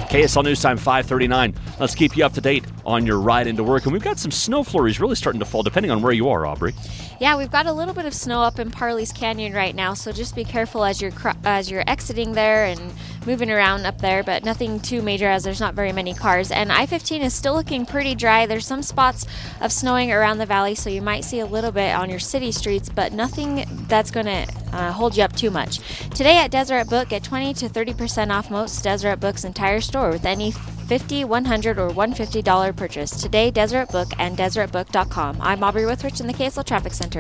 KSL News Time 5:39. Let's keep you up to date on your ride into work. And we've got some snow flurries really starting to fall, depending on where you are, Aubrey. Yeah, we've got a little bit of snow up in Parley's Canyon right now, so just be careful as you're exiting there and moving around up there, but nothing too major as there's not very many cars. And I-15 is still looking pretty dry. There's some spots of snowing around the valley, so you might see a little bit on your city streets, but nothing that's going to hold you up too much. Today at Deseret Book, get 20 to 30% off most Deseret Book's entire store with any $50, $100, or $150 purchase. Today, Deseret Book and DeseretBook.com. I'm Aubrey Withridge in the KSL Traffic Center.